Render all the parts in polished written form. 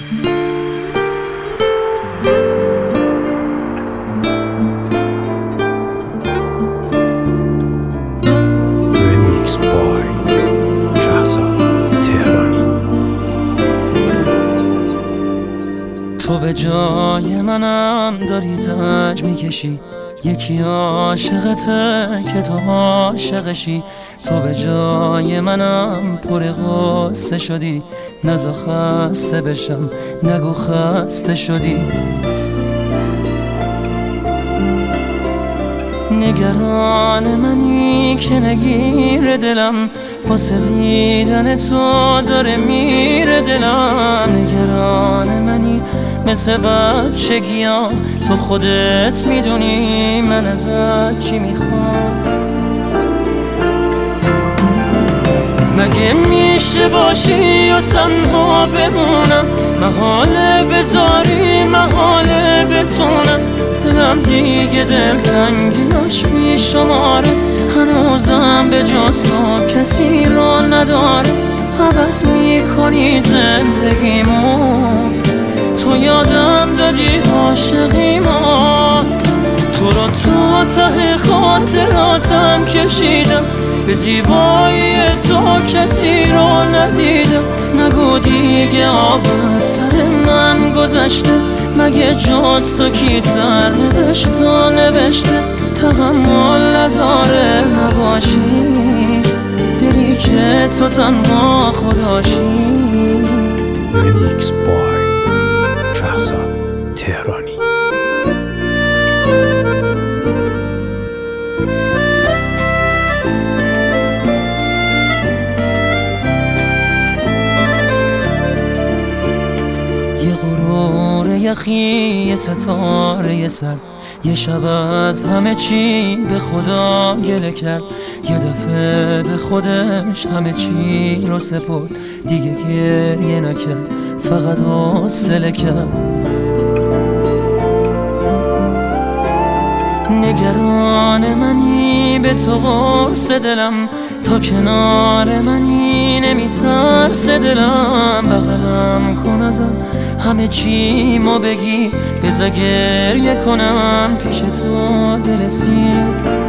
تو به جای منم داری زنج میکشی، یکی عاشقته که تو عاشقشی. تو به جای منم پر غصه شدی، نزا خسته بشم نگو خسته شدی. نگران منی که نگیر دلم، واسه دیدن تو داره میره دلم. نگران منی مثل بچگیام، تو خودت میدونی من ازت چی میخوام. مگه میشه باشی و تنها بمونم، محاله بذاری محاله بتونم. دلم دیگه دلتنگیاش بیشماره، هنوزم به جز تو کسی رو نداره. عوض میکنی زندگیمو، تو یادم دادی عاشقیمو. تو رو تا ته خاطراتم کشیدم، به زیبایی تو کسی رو ندیدم. نگو دیگه آب از سر من گذشته، مگه جز تو کی سر نداشت و نوشته. تحمل نداره نباشی، دلی که تو تنها خداشی. رمیکس بای شهرزاد تهرانی. یه غرور یخی، یه ستاره سر، یه شب از همه چی به خدا گله کرد. یه دفعه به خودش همه چی رو سپرد، دیگه گریه نکرد فقط حوصله کرد. نگران منی به تو قرص دلم، تا کنار منی نمیترس دلم. بغلم کن ازم همه چی ما بگی، بذار گریه کنم پیش تو دل سیر.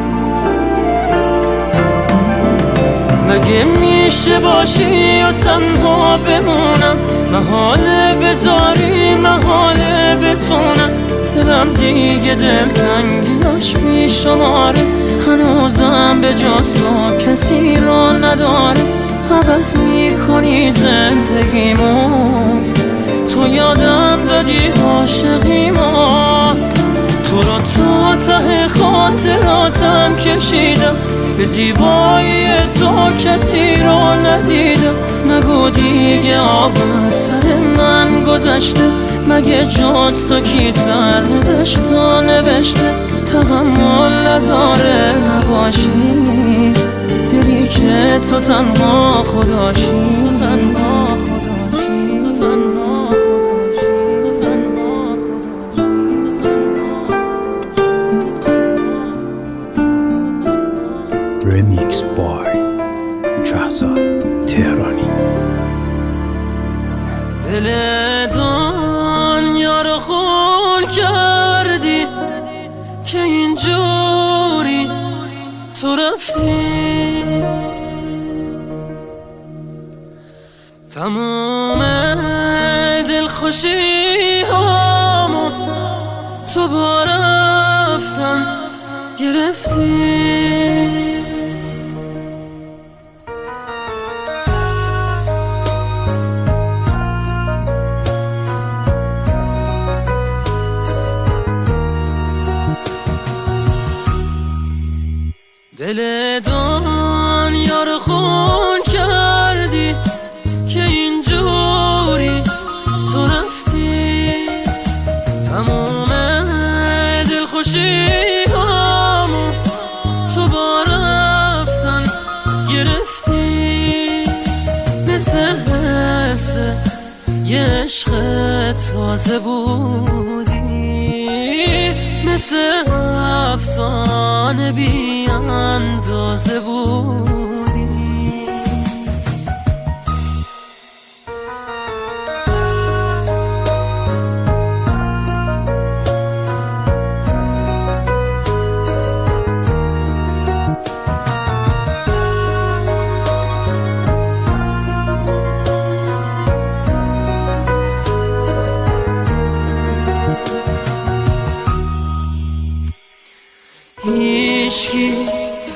مگه میشه باشی و تنها بمونم، محاله بذاری محاله بتونم. دلم دیگه دلتنگیاش بیشماره، هنوزم به جز تو کسی رو نداره. عوض میکنی زندگیمو، تو یادم دادی عاشقیمو. تو رو تا ته خاطراتم کشیدم، به زیبایی تو کسی رو ندیدم. نگو دیگه آب از سر من گذشته، مگه جز تو کی سر نداشت و نوشته. تحمل نداره نباشی، دلی که تو تنها خداشی. تو تنها خداشی، تو تنها خداشی، تو تنها خداشی، تو تنها. رمیکس بای شهرزاد تهرانی. دل دنیا رو خون کردی که اینجوری تو رفتی. تموم دلخوشی هامو تو با رفتن گرفتی. دل دنیا رو خون کردی که اینجوری تو رفتی. تموم دلخوشی هامو تو با رفتن گرفتی. مثل یه عشق تازه بودی، مثل افسانه بی اندازه بودی.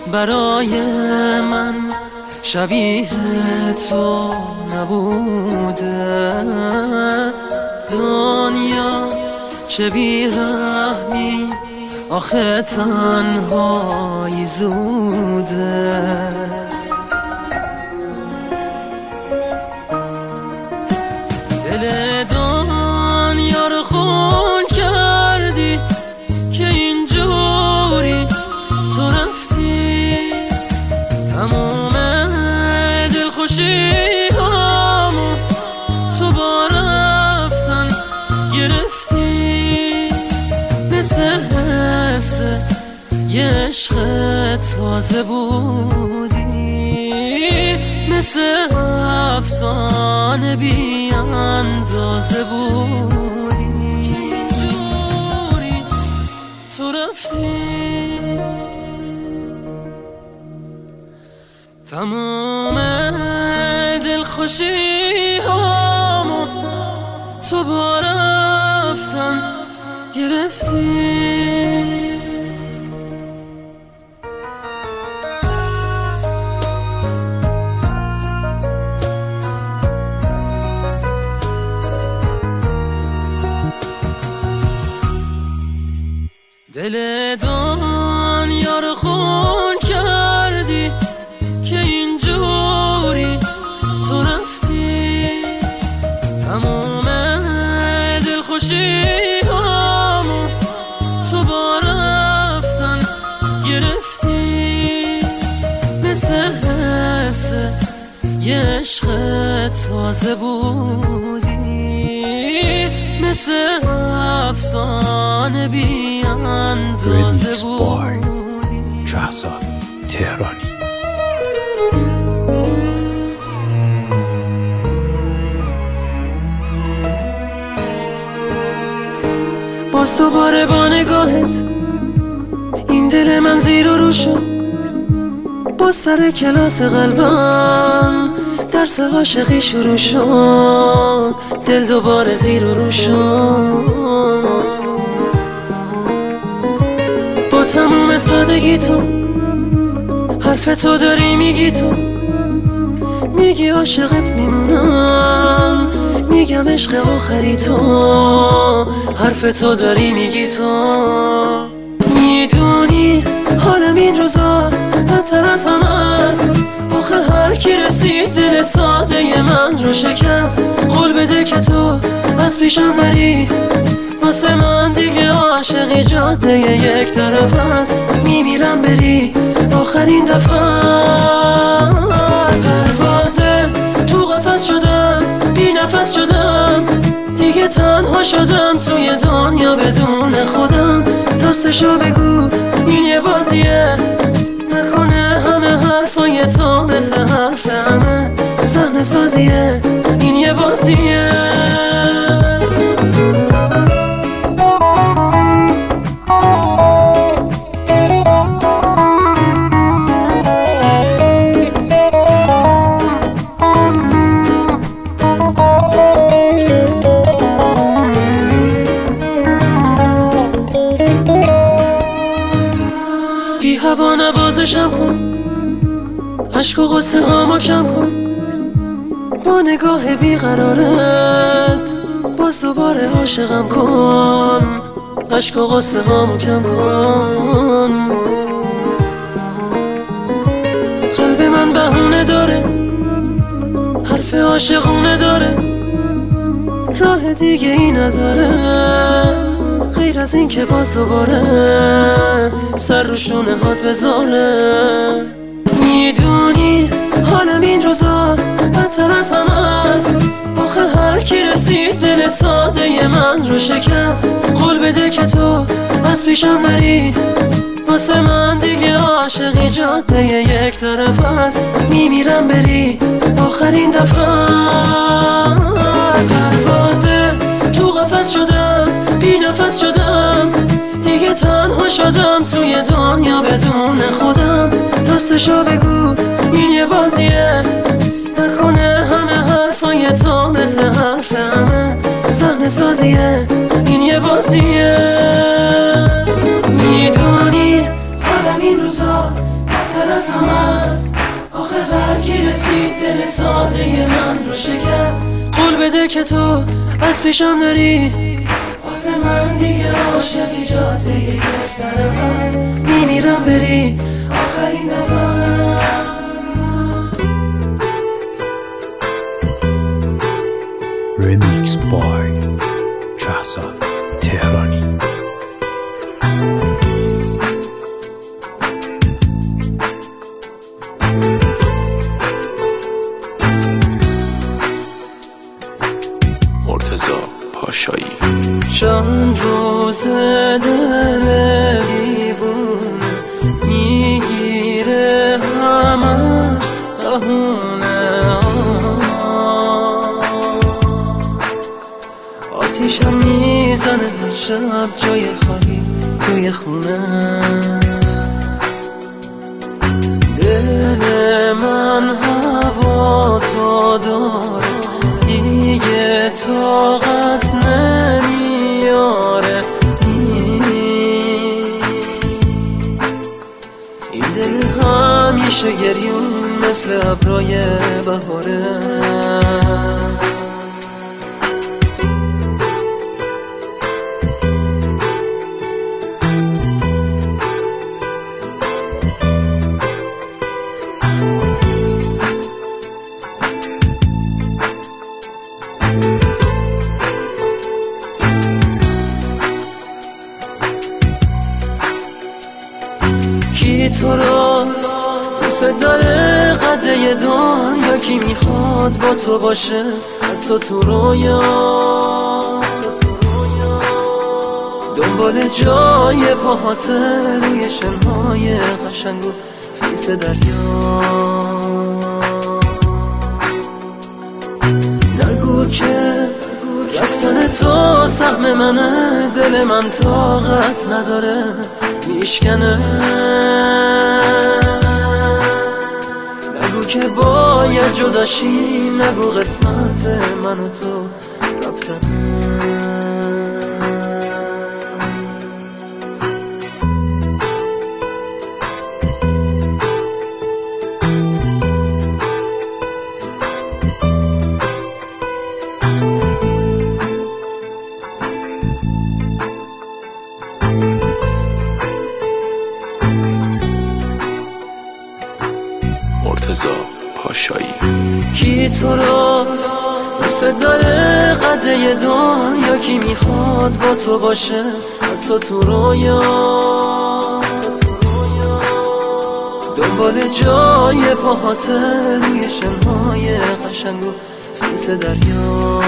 برای من شبیه تو نبوده. دنیا چه بیرحمی، آخه تنهایی زوده. دل دنیا رو خون کردی که اینجوری تو رفتی. تموم دلخوشی هامو تو با رفتن گرفتی. مثل یه عشق تازه بودی، مثل افسانه بی اندازه بودی. اینجوری تو رفتی. تمام دلخوشی هامو تو با رفتن گرفتی. دل دنیا رو خون کردی که اینجوری تو رفتی. تموم دلخوشی هامو تو با رفتن گرفتی. مثل یه عشق تازه بودی، مثل افسانه بی اندازه بودی. شهزاد تهرانی. باز دوباره با نگاهت این دل من زیر و رو شد. باز سر کلاس قلبم درس عاشقی شروع شد. دل دوباره زیر و رو شد. با تموم سادگی تو حرف تو داری میگی، تو میگی عاشقت میمونم، میگم عشق آخری تو. حرف تو داری میگی، تو میدونی حالم این روزا بدتر از همه است. آخه هر کی رسید دل ساده من رو شکست. قول بده که تو از پیشم نری، واسه من دیگه عاشقی جاده یک طرف است. میمیرم بری آخرین دفعه. از پروازه تو قفس شدم، بی نفس شدم، دیگه تنها شدم توی دنیا بدون خودم. راستشو بگو این یه بازیه، نکنه همه حرفای تو مثل حرف همه صحنه سازیه. این یه بازیه. بی هوا نوازشم کن، عشق و غصه هامو کم کن. با نگاه بیقرارت باز دوباره عاشقم کن. عشق و غصه هامو کم کن. قلب من بهونه داره، حرف عاشقونه داره، راه دیگه ای نداره غیر از این که باز دوباره سر رو شونه هات بذاره. میدونی حالم این روزا بدتر از همه است. آخه هر کی رسید دل ساده من رو شکست. قول بده که تو از پیشم نری، واسه من دیگه عاشقی جاده یک طرف است. میمیرم بری آخرین دفعه. از پروازه تو قفس شدم، بی نفس شدم، دیگه تنها شدم توی دنیا بدون خودم. راستشو بگو این یه بازیه، نکنه همه حرفای تو مثل حرف همه صحنه سازیه. این یه بازیه. میدونی حالم این روزا بدتر بده که تو از پیشم داری. واسه من دیگه عاشقی جاده یک طرف هست، میمیرم بری آخرین دفعه. Remix by شهزاد تهرانی. مرتضی پاشایی. چند روز دل دیوونه میگیره همش بهونه، آتیشم میزنه شب جای خالی توی خونه. دل من هوا تو داره دیگه طاقت نمیاره. این دل همیشه گریون مثل ابرای بهاره. کی تو رو دوست داره قده دنیا، کی میخواد با تو باشه حتی تو رویا. دنبال جای پاهاته روی شنهای قشنگ و خیس دریا. نگو که رفتن تو سهم منه، دل من طاقت نداره میشکنه. نگو که باید جداشی، نگو قسمت من و تو رفتنه. مرتضی پاشایی. کی تو رو دوست داره قده دنیا، کی میخواد با تو باشه حتی تو رویا. دنبال جای پاهاته روی شنهای قشنگ و خیس دریا.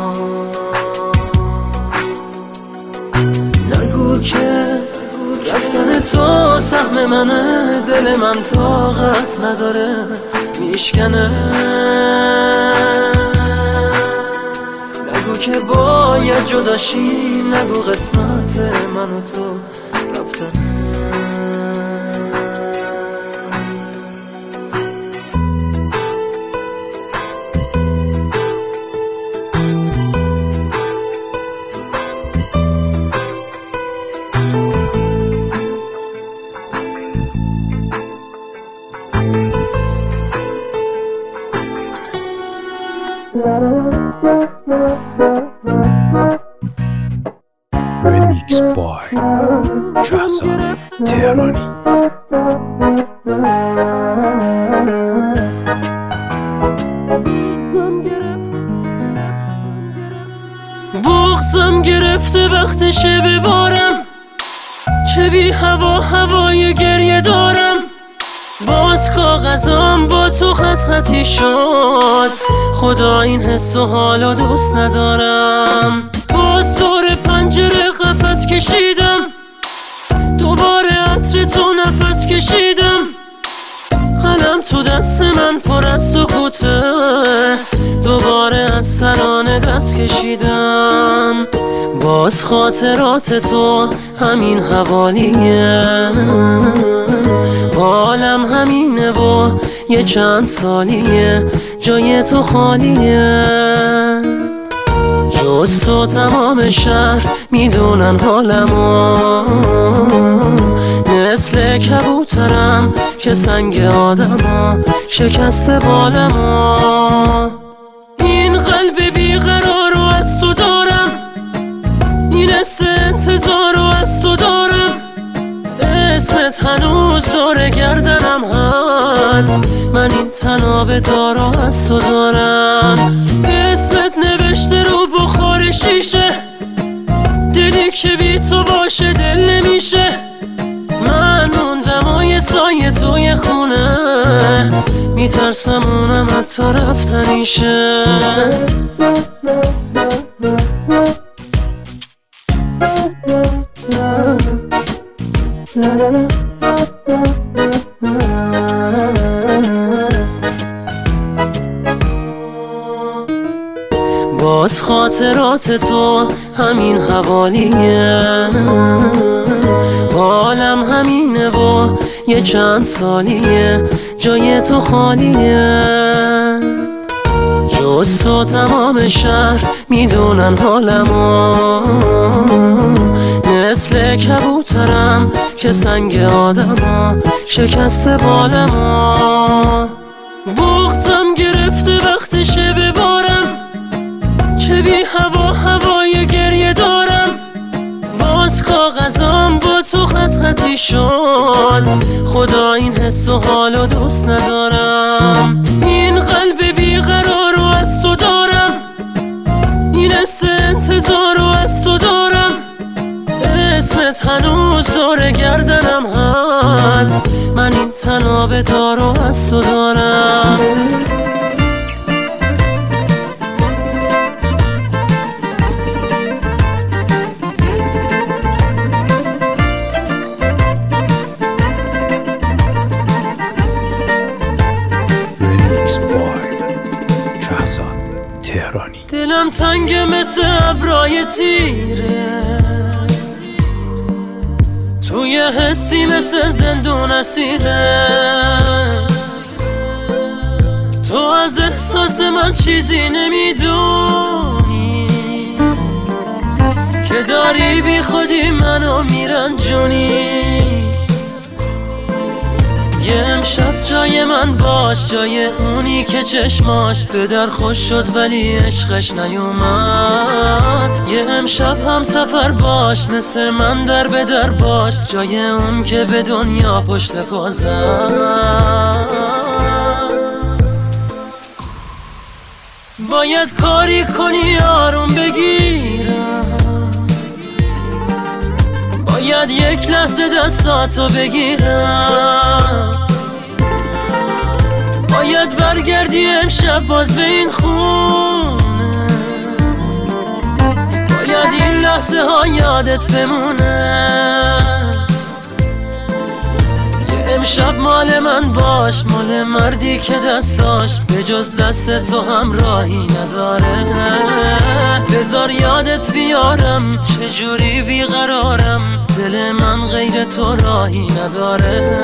نگو که رفتن تو سهم منه، دل من طاقت نداره میشکنه. نگو که باید جداشی، نگو قسمت من و تو رفتنه. Remix by شهزاد تهرانی. بغضم گرفته وقتشه ببارم، چه بی هوای گریه دارم. باز کاغذام با تو خط خطی شد، خدا این حس و حالو دوست ندارم. باز دور پنجره قفس کشیدم، دوباره عطر تو نفس کشیدم. قلم تو دست من پر از سکوته، دوباره از ترانه دست کشیدم. باز خاطرات تو همین حوالیه، حالم همینه و یه چند سالیه جای تو خالیه. جز تو تمام شهر میدونن حالمو، مثل کبوترم که سنگ آدمو شکسته بالمو. این قلب قلب بیقرار رو از تو دارم، این حس انتظار رو از تو دارم، اسمت هنوز دور گردنم هست، من این تناب دارو از تو دارم. اسمت نوشته رو بخار شیشه، دلی که بی تو باشه دل نمیشه. من موندم و یه سایه توی خونه، میترسم اونم حتی رفتنیشه. باز خاطرات تو همین حوالیه، حالم همینه و یه چند سالیه جای تو خالیه. جز تو تمام شهر میدونن حالمو، مثل کبوترم که سنگ آدمو شکسته بالمو. بغضم گرفته وقتشه ببارم، چه بی هوای گریه دارم. باز کاغذام با تو خط خطی شد، خدا این حس و حالو دوست ندارم. این قلب بیقرار رو از تو دارم، این حس انتظار رو از تو دارم، اسمت هنوز دور گردنم هست، من این تناب دارو از تو دارم. تهرانی. دلم تنگه مثل ابرای تیره، توی حسی مثل زندون اسیره. تو از احساس من چیزی نمیدونی، که داری بی خودی منو میرنجونی. یه امشب جای من باش، جای اونی که چشماش به در خوش شد ولی عشقش نیومد. یه امشب هم سفر باش، مثل من در به در باش، جای اون که به دنیا پشت پا زد. باید کاری کنی آروم بگیرم، باید یک لحظه دستاتو بگیرم، باید برگردی امشب باز به این خونه، باید این لحظه ها یادت بمونه. یه امشب مال من باش، مال مردی که دستاش به جز دست تو همراهی نداره. بذار یادت بیارم چجوری بیقرارم، دل من غیر تو راهی نداره.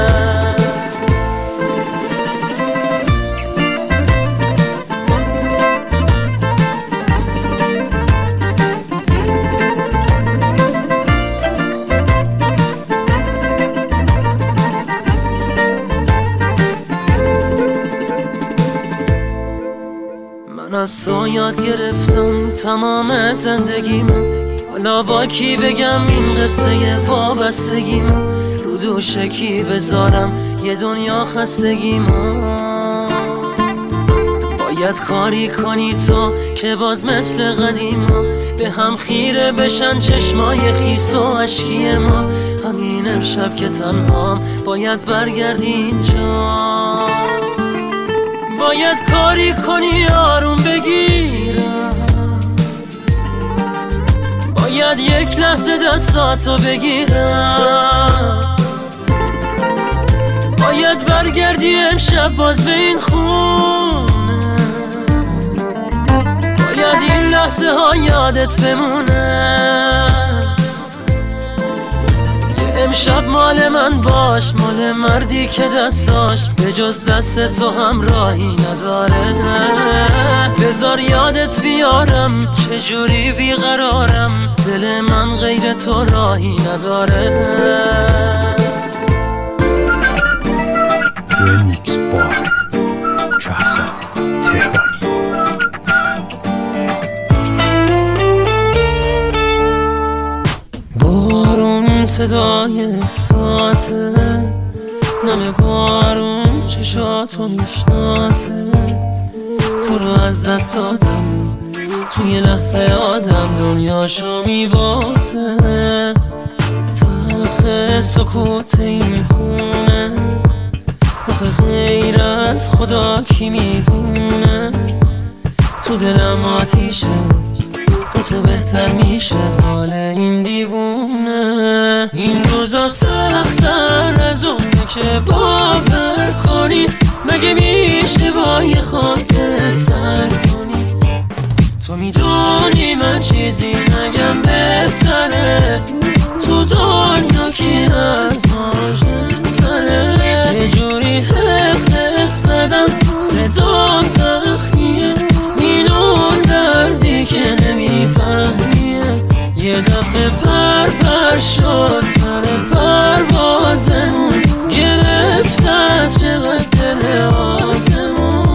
من از تو یاد گرفتم تمام زندگیم، حالا با کی بگم این قصه وابستگیم، رو دوش کی بذارم یه دنیا خستگیم. باید کاری کنی تو که باز مثل قدیم به هم خیره بشن چشمای خیس و اشکی ما. همین امشب که تنهام باید برگردی اینجا، باید کاری کنی آروم بگیرم، باید یک لحظه دستاتو بگیرم، باید برگردی امشب باز به این خونه، باید این لحظه ها یادت بمونه. امشب مال من باش، مال مردی که دستاش به جز دست تو همراهی نداره. بذار یادت بیارم چجوری بیقرارم، دل من غیر تو راهی نداره. Remix by Shahzad Tehrani. صدای احساسه، نم بارون چشاتو میشناسه. تو رو از دست دادم، توی لحظه آدم دنیاشو میبازه. تلخ سکوت این خونه، آخه غیر از خدا کی میدونه. تو دلم آتیشه، با تو بهتر میشه حال این دیوونه. این روزا سخت‌تر از اونه که باور کنی، مگه میشه با یه خاطر سر کنی؟ تو میدونی من چیزی نگم بهتره، تو دنیا کی از ما روشن‌تره. یه جوری حق زدم صدام زخمیه، این اون دردی که نمیفهمیه. یه دفعه پر شد پر پروازمون، گرفت از چقدر دل آسمون.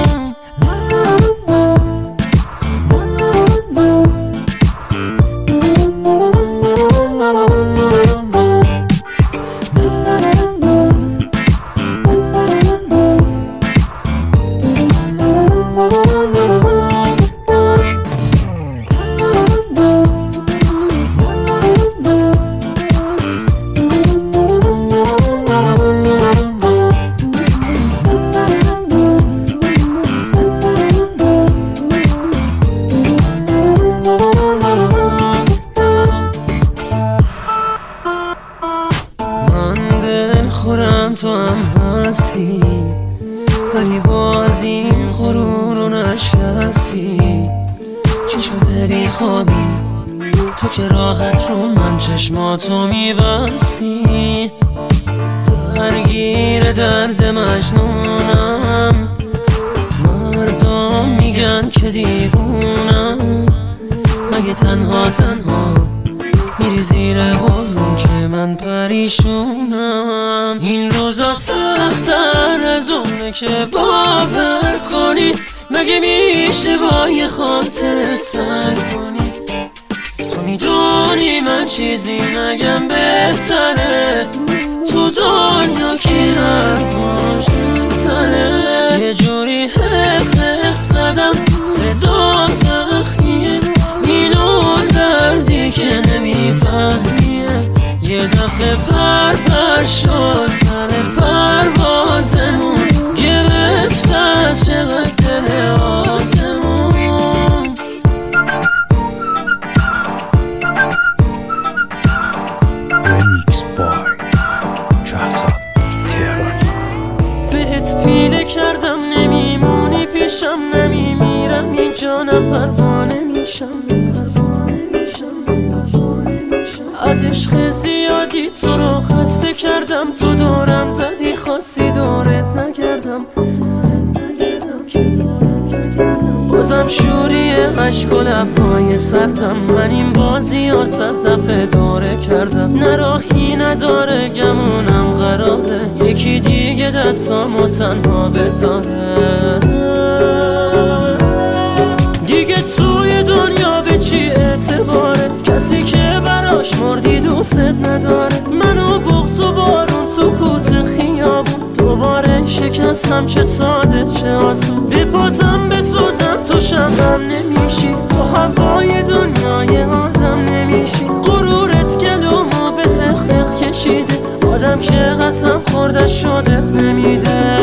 خورم تو هم هستی، ولی باز این غرور رو نشکستی. چی شده بی خوابی تو که راحت رو من چشماتو میبستی؟ درگیر درد مجنونم، مردم میگن که دیوونم. مگه تنها میری زیر بارون که من پریشونم؟ این روزا سخت‌تر از اونه که باور کنی، مگه میشه با یه خاطر سر کنی؟ تو میدونی من چیزی نگم بهتره، تو دنیا کی از ما روشن‌تره. یه جوری حق زدم صدام زخمیه، این اون دردی که نمیفهمیه. یه دفعه پر شد پر پروازمون، گرفت از چقدر دل آسمون. رمیکس بای شهزاد تهرانی. بهت پیله کردم نمیمونی پیشم، نمیمیرم اینجا نه پروانه میشم. از عشق زیادی تو رو خسته کردم، تو دورم زدی خواستی دورت نکردم. بازم شوری عشق و لبهای سردم، من این بازی و 100 دفعه دوره کردم. نه راهی نداره گمونم قراره، یکی دیگه دستامو تنها بذاره. دیگه توی دنیا به چی اعتباره؟ کسی که براش مردی دوست نداره. منو بغض و بارون سکوت خیابون، دوباره شکستم چه ساده چه آسون. به پاتم بسوزم تو شمعم نمیشی، تو هوای دنیای آدم نمیشی. غرورت گلومو به حق کشیده، آدم که قسم خورده شده نمیده.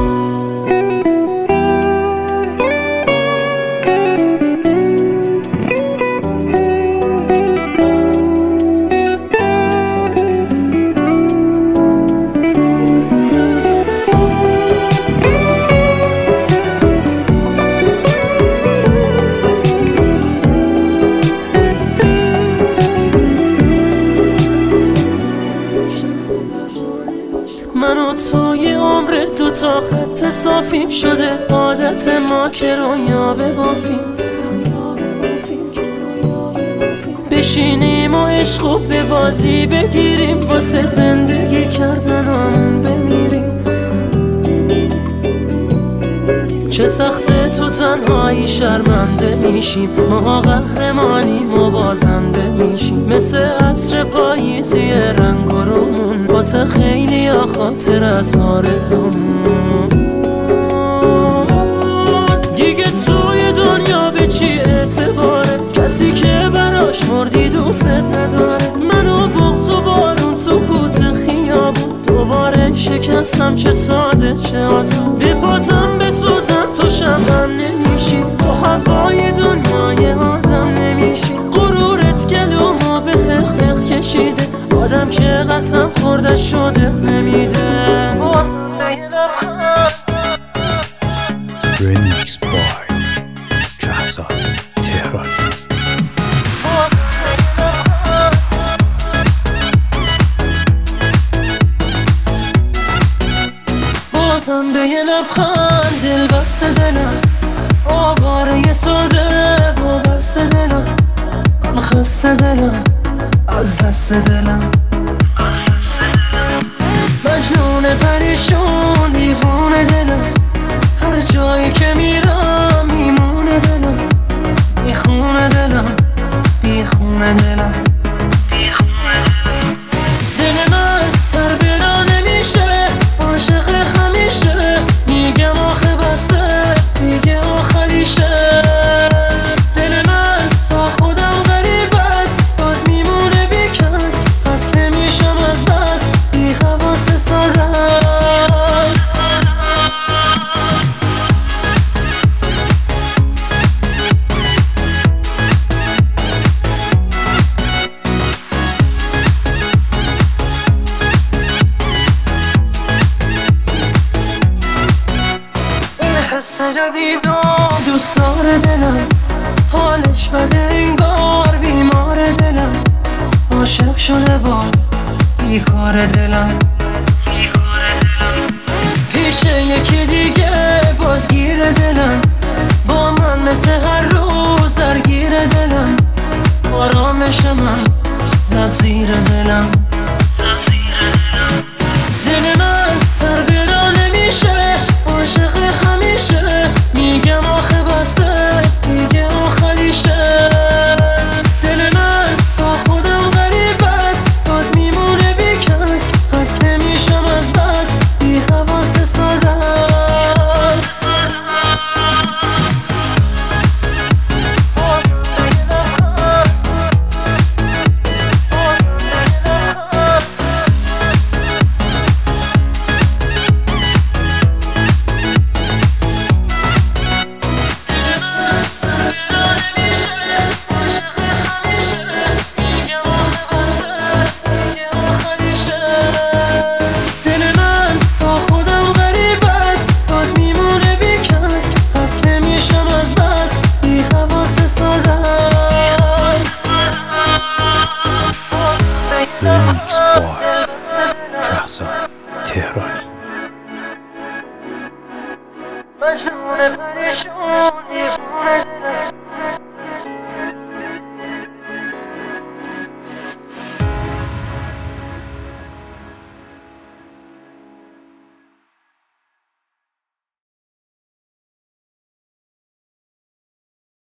من و توی عمر دوتا خط صافیم شده، عادت ما که رویا ببافیم. بشینیم و عشقو به بازی بگیریم، واسه زندگی کردنمون بمیریم. چه سخته تو تنهایی شرمنده میشیم، ما قهرمانیم و بازنده میشیم، مثل عصر پاییزی رنگ و رومون، واسه خیلی خاطر از آرزومون. دیگه توی دنیا به چی اعتباره؟ کسی که براش مردی دوست نداره. منو بغض و بارون سکوت خیابون، دوباره شکستم چه ساده چه آسون. به پاتم بسوزم تو شمعم نمیشی، تو هوای دنیای آدم نمیشی. غرورت گلومو به حق کشیده، آدم که قسم خورده شده نمیده. Remix by جهزاد تهرانی. بازم به یه لبخند دل بسته دلم، آواره ساده وابسته دلم، من خسته دلم از دست دلم، مجنون پریشون دیوونه دلم. هر جایی که میرم میمونه دلم، میخونه دلم بیخونه دلم. دل من تر برا نمیشه، عاشق همیشه، میگم آخه بسته دیگه آخریشه. دل من با خودم غریب است، باز میمونه بی کس، خسته میشم از بس بی حواس ساده است. حس جدیدم دوست داره دلم، حالش بده انگار بیمار دلم، عاشق شده باز بیکار دلم. پیش یکی دیگه بازگیر دلم، با من مثل هر روز درگیر دلم، آرامش من زد زیر دلم.